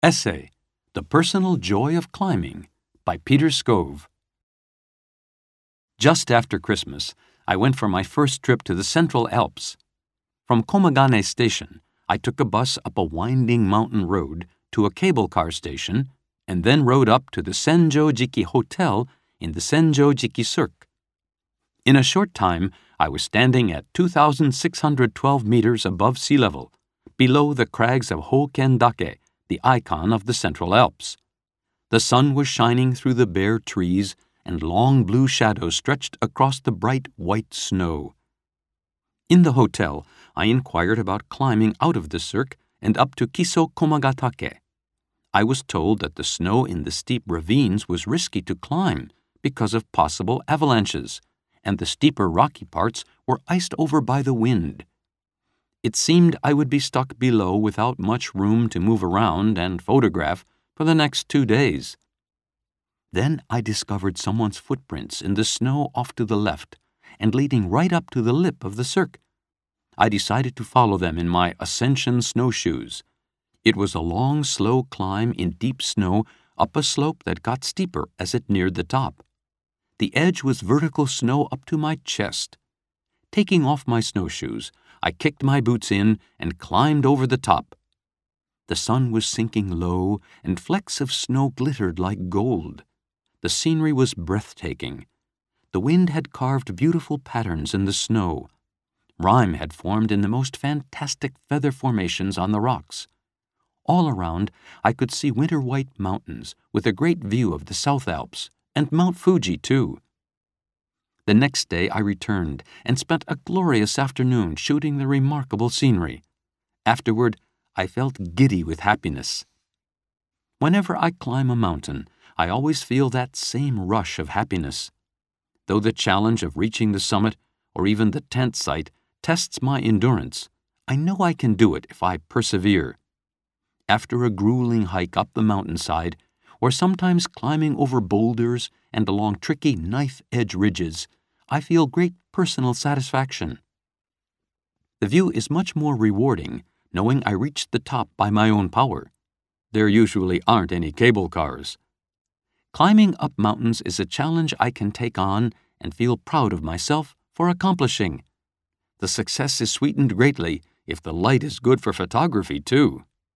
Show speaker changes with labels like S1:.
S1: Essay, The Personal Joy of Climbing, by Peter Scove. Just after Christmas, I went for my first trip to the Central Alps. From Komagane Station, I took a bus up a winding mountain road to a cable car station and then rode up to the Senjo-jiki Hotel in the Senjo-jiki Cirque. In a short time, I was standing at 2,612 meters above sea level, below the crags of Hoken-dake, the icon of the Central Alps. The sun was shining through the bare trees, and long blue shadows stretched across the bright white snow. In the hotel, I inquired about climbing out of the cirque and up to Kiso Komagatake. I was told that the snow in the steep ravines was risky to climb because of possible avalanches, and the steeper rocky parts were iced over by the wind. It seemed I would be stuck below without much room to move around and photograph for the next 2 days. Then I discovered someone's footprints in the snow off to the left and leading right up to the lip of the cirque. I decided to follow them in my ascension snowshoes. It was a long, slow climb in deep snow up a slope that got steeper as it neared the top. The edge was vertical snow up to my chest. Taking off my snowshoes, I kicked my boots in and climbed over the top. The sun was sinking low, and flecks of snow glittered like gold. The scenery was breathtaking. The wind had carved beautiful patterns in the snow. Rime had formed in the most fantastic feather formations on the rocks. All around, I could see winter-white mountains with a great view of the South Alps, and Mount Fuji, too. The next day I returned and spent a glorious afternoon shooting the remarkable scenery. Afterward, I felt giddy with happiness. Whenever I climb a mountain, I always feel that same rush of happiness. Though the challenge of reaching the summit, or even the tent site, tests my endurance, I know I can do it if I persevere. After a grueling hike up the mountainside, or sometimes climbing over boulders and along tricky knife-edge ridges, I feel great personal satisfaction. The view is much more rewarding knowing I reached the top by my own power. There usually aren't any cable cars. Climbing up mountains is a challenge I can take on and feel proud of myself for accomplishing. The success is sweetened greatly if the light is good for photography, too.